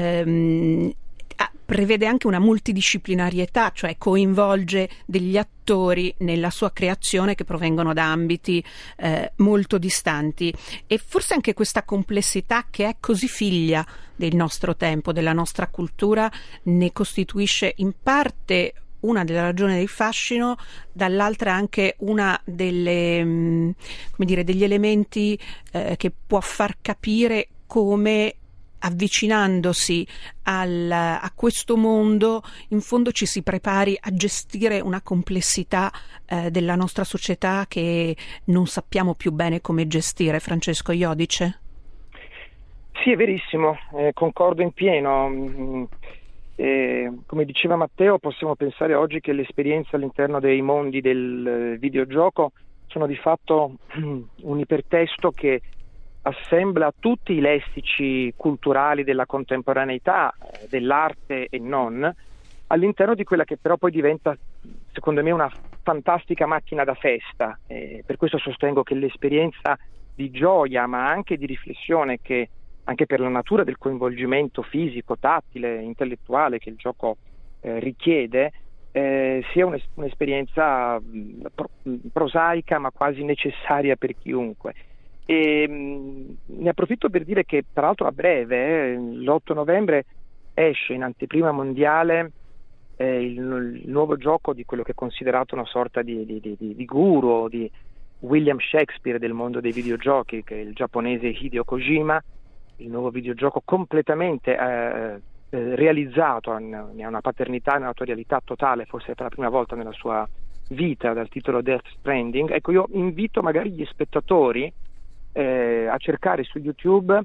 prevede anche una multidisciplinarietà, cioè coinvolge degli attori nella sua creazione che provengono da ambiti molto distanti, e forse anche questa complessità, che è così figlia del nostro tempo, della nostra cultura, ne costituisce in parte una delle ragioni del fascino, dall'altra anche una delle, come dire, degli elementi che può far capire come, avvicinandosi a questo mondo, in fondo ci si prepari a gestire una complessità della nostra società che non sappiamo più bene come gestire. Francesco Iodice? Sì, è verissimo, concordo in pieno. Come diceva Matteo, possiamo pensare oggi che le esperienze all'interno dei mondi del videogioco sono di fatto un ipertesto che assembla tutti i lessici culturali della contemporaneità, dell'arte e non, all'interno di quella che però poi diventa, secondo me, una fantastica macchina da festa. Per questo sostengo che l'esperienza di gioia, ma anche di riflessione, che anche per la natura del coinvolgimento fisico, tattile, intellettuale che il gioco richiede, sia un'esperienza prosaica ma quasi necessaria per chiunque. E ne approfitto per dire che, tra l'altro, a breve, l'8 novembre, esce in anteprima mondiale il nuovo gioco di quello che è considerato una sorta di guru, di William Shakespeare del mondo dei videogiochi, che è il giapponese Hideo Kojima. Il nuovo videogioco completamente realizzato, ne ha una paternità e un'autorialità totale, forse per la prima volta nella sua vita, dal titolo Death Stranding. Ecco, io invito magari gli spettatori a cercare su YouTube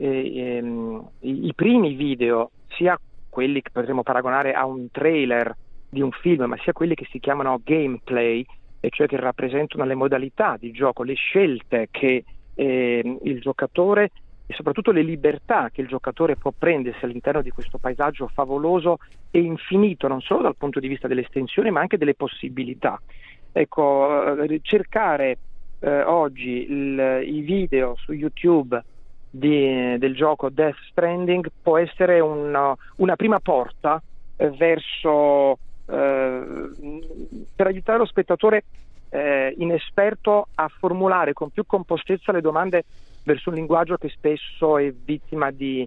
i primi video, sia quelli che potremmo paragonare a un trailer di un film, ma sia quelli che si chiamano gameplay, e cioè che rappresentano le modalità di gioco, le scelte che il giocatore, e soprattutto le libertà che il giocatore può prendersi all'interno di questo paesaggio favoloso e infinito, non solo dal punto di vista delle estensioni ma anche delle possibilità. Ecco, cercare oggi i video su YouTube del gioco Death Stranding può essere una prima porta verso per aiutare lo spettatore inesperto a formulare con più compostezza le domande verso un linguaggio che spesso è vittima di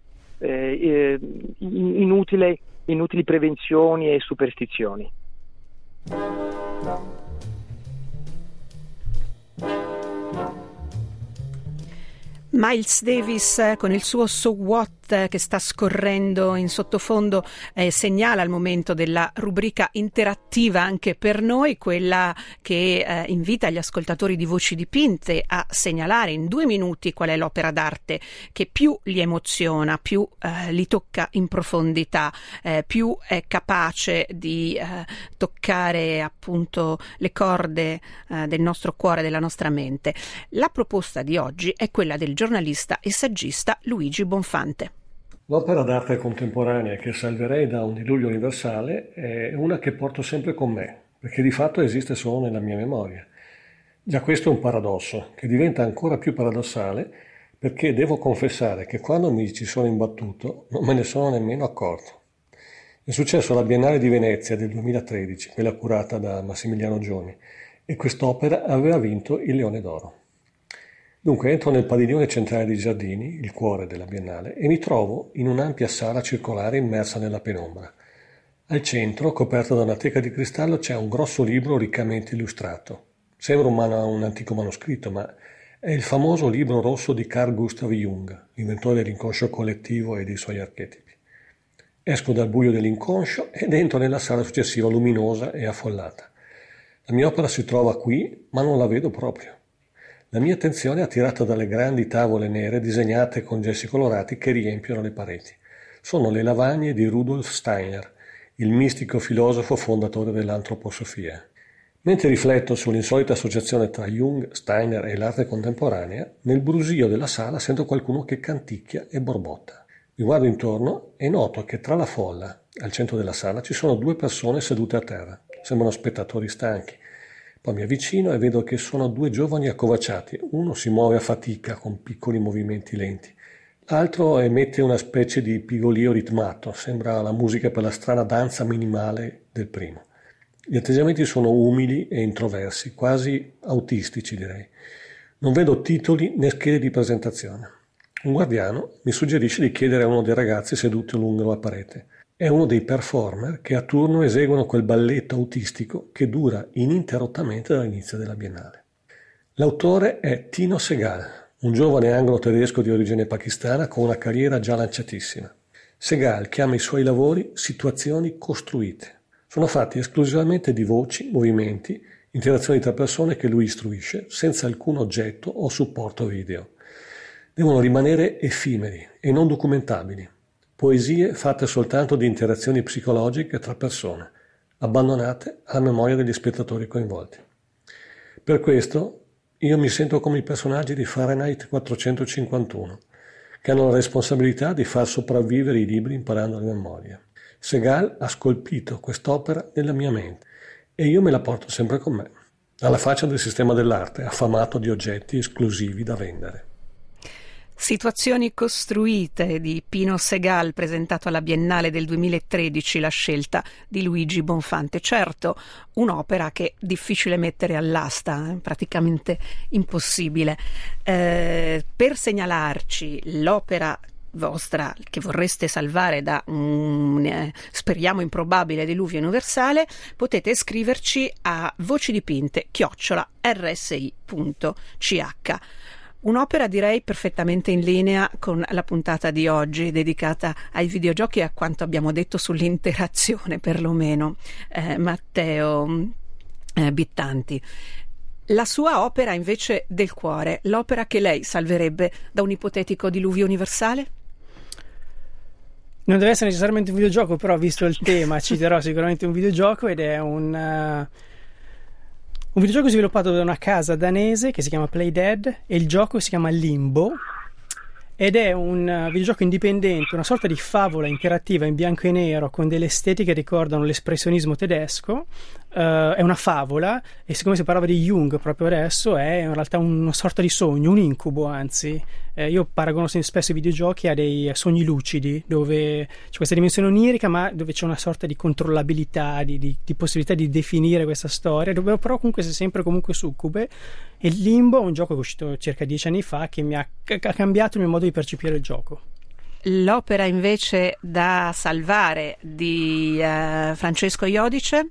inutili prevenzioni e superstizioni. Miles Davis con il suo So What che sta scorrendo in sottofondo segnala il momento della rubrica interattiva anche per noi, quella che invita gli ascoltatori di Voci Dipinte a segnalare in 2 minuti qual è l'opera d'arte che più li emoziona, più li tocca in profondità, più è capace di toccare appunto le corde del nostro cuore, della nostra mente. La proposta di oggi è quella del giornalista e saggista Luigi Bonfante. L'opera d'arte contemporanea che salverei da un diluvio universale è una che porto sempre con me, perché di fatto esiste solo nella mia memoria. Già questo è un paradosso, che diventa ancora più paradossale perché devo confessare che quando mi ci sono imbattuto non me ne sono nemmeno accorto. È successo alla Biennale di Venezia del 2013, quella curata da Massimiliano Gioni, e quest'opera aveva vinto il Leone d'Oro. Dunque entro nel padiglione centrale dei Giardini, il cuore della Biennale, e mi trovo in un'ampia sala circolare immersa nella penombra. Al centro, coperto da una teca di cristallo, c'è un grosso libro riccamente illustrato. Sembra un antico manoscritto, ma è il famoso libro rosso di Carl Gustav Jung, l'inventore dell'inconscio collettivo e dei suoi archetipi. Esco dal buio dell'inconscio ed entro nella sala successiva, luminosa e affollata. La mia opera si trova qui, ma non la vedo proprio. La mia attenzione è attirata dalle grandi tavole nere disegnate con gessi colorati che riempiono le pareti. Sono le lavagne di Rudolf Steiner, il mistico filosofo fondatore dell'antroposofia. Mentre rifletto sull'insolita associazione tra Jung, Steiner e l'arte contemporanea, nel brusio della sala sento qualcuno che canticchia e borbotta. Mi guardo intorno e noto che tra la folla, al centro della sala, ci sono 2 persone sedute a terra. Sembrano spettatori stanchi. Poi mi avvicino e vedo che sono 2 giovani accovacciati. Uno si muove a fatica con piccoli movimenti lenti. L'altro emette una specie di pigolio ritmato, sembra la musica per la strana danza minimale del primo. Gli atteggiamenti sono umili e introversi, quasi autistici direi. Non vedo titoli né schede di presentazione. Un guardiano mi suggerisce di chiedere a uno dei ragazzi seduti lungo la parete. È uno dei performer che a turno eseguono quel balletto autistico che dura ininterrottamente dall'inizio della Biennale. L'autore è Tino Sehgal, un giovane anglo-tedesco di origine pakistana con una carriera già lanciatissima. Sehgal chiama i suoi lavori situazioni costruite. Sono fatti esclusivamente di voci, movimenti, interazioni tra persone che lui istruisce, senza alcun oggetto o supporto video. Devono rimanere effimeri e non documentabili. Poesie fatte soltanto di interazioni psicologiche tra persone, abbandonate alla memoria degli spettatori coinvolti. Per questo io mi sento come i personaggi di Fahrenheit 451, che hanno la responsabilità di far sopravvivere i libri imparando le memorie. Sehgal ha scolpito quest'opera nella mia mente e io me la porto sempre con me, alla faccia del sistema dell'arte, affamato di oggetti esclusivi da vendere. Situazioni costruite di Pino Sehgal, presentato alla Biennale del 2013, la scelta di Luigi Bonfante. Certo, un'opera che è difficile mettere all'asta, praticamente impossibile. Per segnalarci l'opera vostra che vorreste salvare da un speriamo improbabile diluvio universale, potete scriverci a vocidipinte@rsi.ch. Un'opera direi perfettamente in linea con la puntata di oggi dedicata ai videogiochi e a quanto abbiamo detto sull'interazione, perlomeno. Matteo Bittanti, la sua opera invece del cuore, l'opera che lei salverebbe da un ipotetico diluvio universale? Non deve essere necessariamente un videogioco, però visto il tema citerò sicuramente un videogioco, ed è un videogioco sviluppato da una casa danese che si chiama Playdead, e il gioco si chiama Limbo, ed è un videogioco indipendente, una sorta di favola interattiva in bianco e nero con delle estetiche che ricordano l'espressionismo tedesco. È una favola, e siccome si parlava di Jung proprio adesso, è in realtà una sorta di sogno, un incubo anzi. Io paragono spesso i videogiochi a dei sogni lucidi, dove c'è questa dimensione onirica ma dove c'è una sorta di controllabilità, di possibilità di definire questa storia, dove però comunque sei sempre comunque succube. E Limbo è un gioco che è uscito circa 10 anni fa, che mi ha cambiato il mio modo di percepire il gioco. L'opera invece da salvare di Francesco Iodice?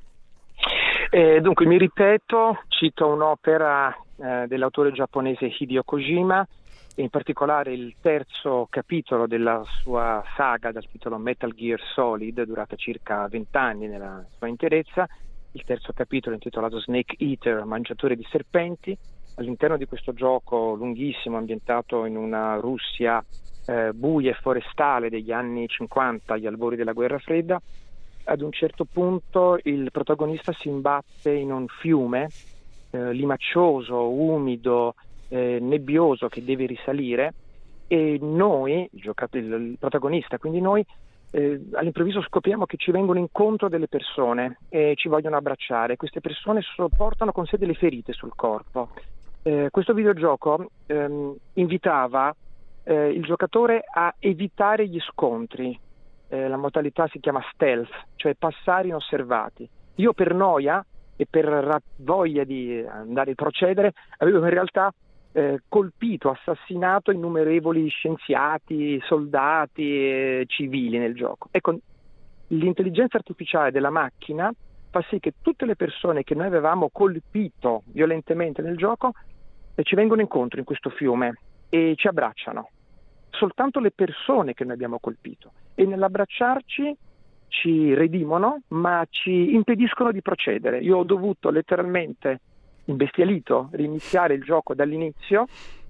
Dunque mi ripeto, cito un'opera dell'autore giapponese Hideo Kojima, e in particolare il terzo capitolo della sua saga dal titolo Metal Gear Solid, durata circa 20 anni nella sua interezza. Il terzo capitolo intitolato Snake Eater, mangiatore di serpenti. All'interno di questo gioco lunghissimo, ambientato in una Russia buia e forestale degli anni 50, agli albori della guerra fredda, ad un certo punto il protagonista si imbatte in un fiume limaccioso, umido, nebbioso, che deve risalire, e noi, il protagonista, quindi noi, all'improvviso scopriamo che ci vengono incontro delle persone e ci vogliono abbracciare. Queste persone portano con sé delle ferite sul corpo. Questo videogioco invitava il giocatore a evitare gli scontri. La modalità si chiama stealth, cioè passare inosservati. Io per noia e per voglia di andare a procedere avevo in realtà colpito, assassinato innumerevoli scienziati, soldati, civili nel gioco. Ecco, l'intelligenza artificiale della macchina fa sì che tutte le persone che noi avevamo colpito violentemente nel gioco ci vengono incontro in questo fiume e ci abbracciano. Soltanto le persone che noi abbiamo colpito, e nell'abbracciarci ci redimono ma ci impediscono di procedere. Io ho dovuto letteralmente, imbestialito, riniziare il gioco dall'inizio,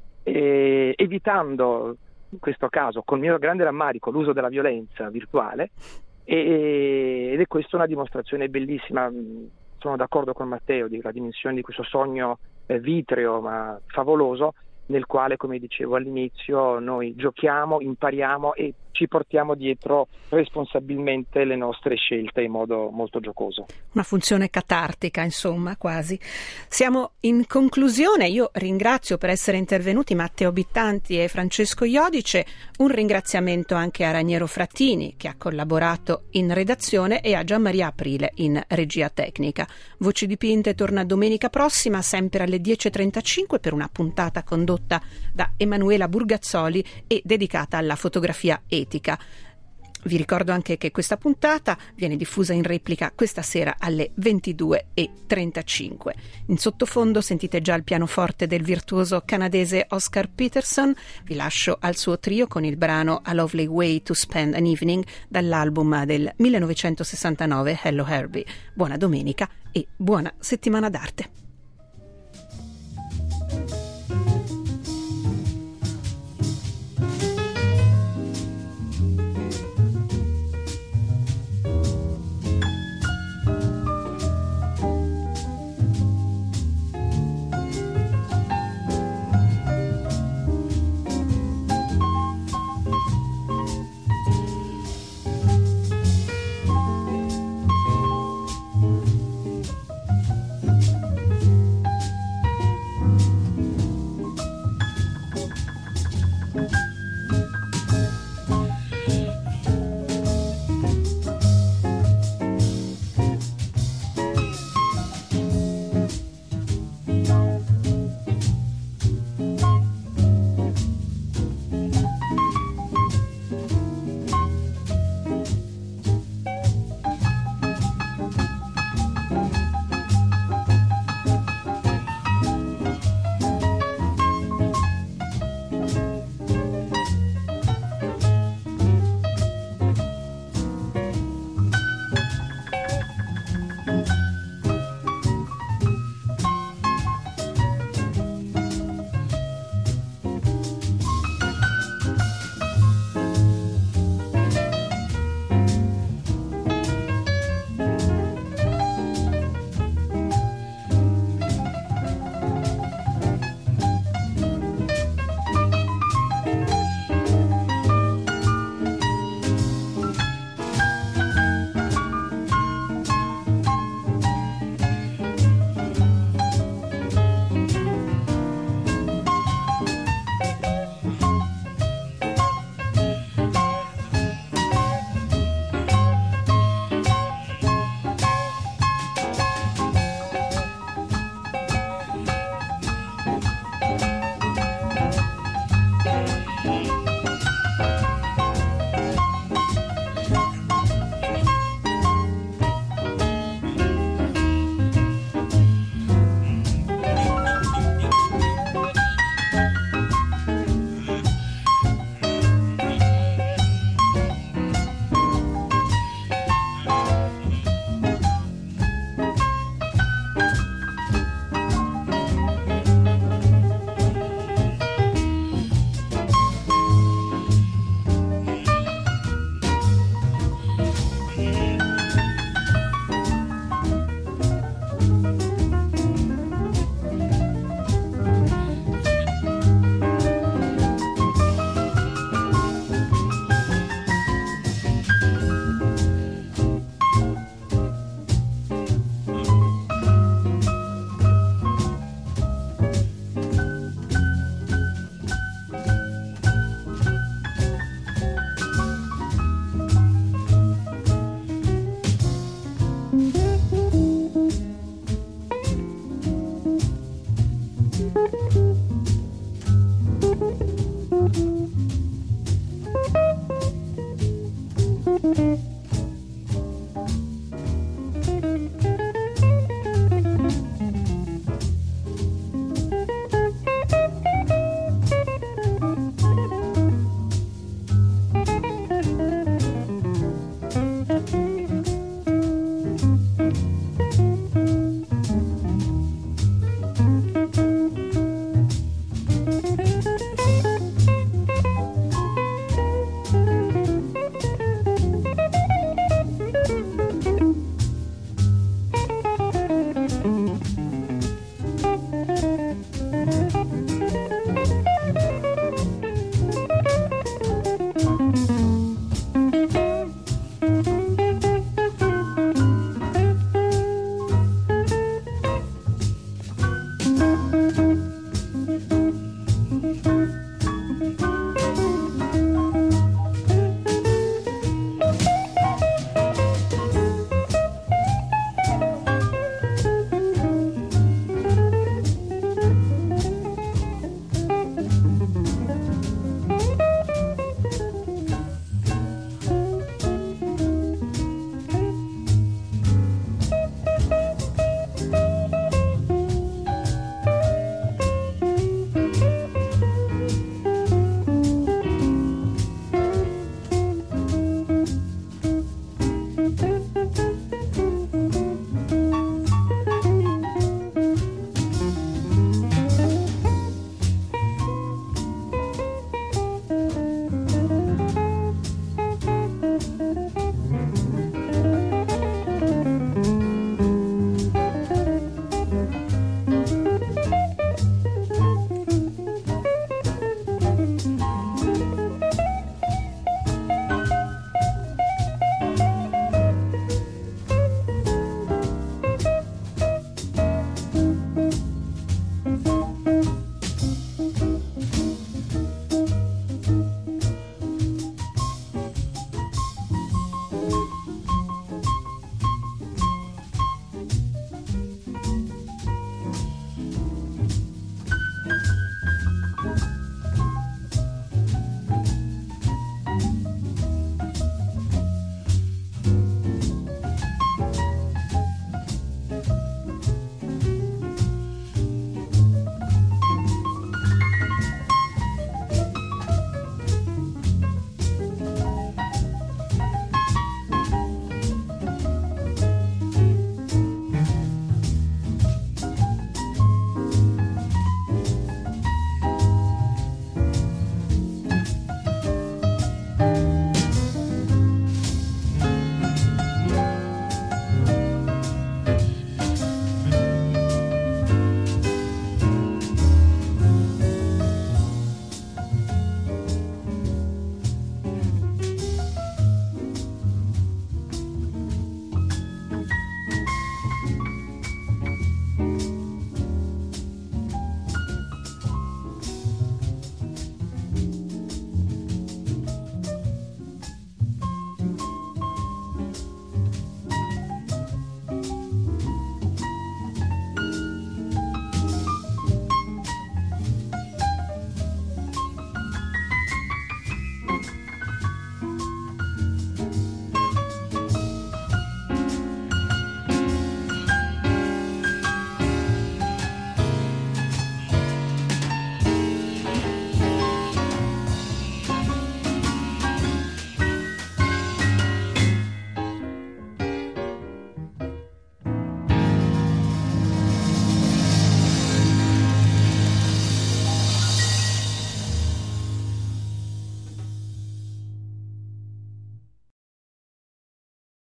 evitando in questo caso, con mio grande rammarico, l'uso della violenza virtuale, ed è questa una dimostrazione bellissima. Sono d'accordo con Matteo della dimensione di questo sogno vitreo ma favoloso, nel quale, come dicevo all'inizio, noi giochiamo, impariamo e ci portiamo dietro responsabilmente le nostre scelte in modo molto giocoso. Una funzione catartica, insomma, quasi. Siamo in conclusione. Io ringrazio per essere intervenuti Matteo Bittanti e Francesco Iodice. Un ringraziamento anche a Raniero Frattini, che ha collaborato in redazione, e a Gianmaria Aprile in regia tecnica. Voci dipinte torna domenica prossima, sempre alle 10.35, per una puntata condotta da Emanuela Burgazzoli e dedicata alla fotografia etica. Vi ricordo anche che questa puntata viene diffusa in replica questa sera alle 22.35. In sottofondo sentite già il pianoforte del virtuoso canadese Oscar Peterson. Vi lascio al suo trio con il brano A Lovely Way to Spend an Evening dall'album del 1969 Hello Herbie. Buona domenica e buona settimana d'arte.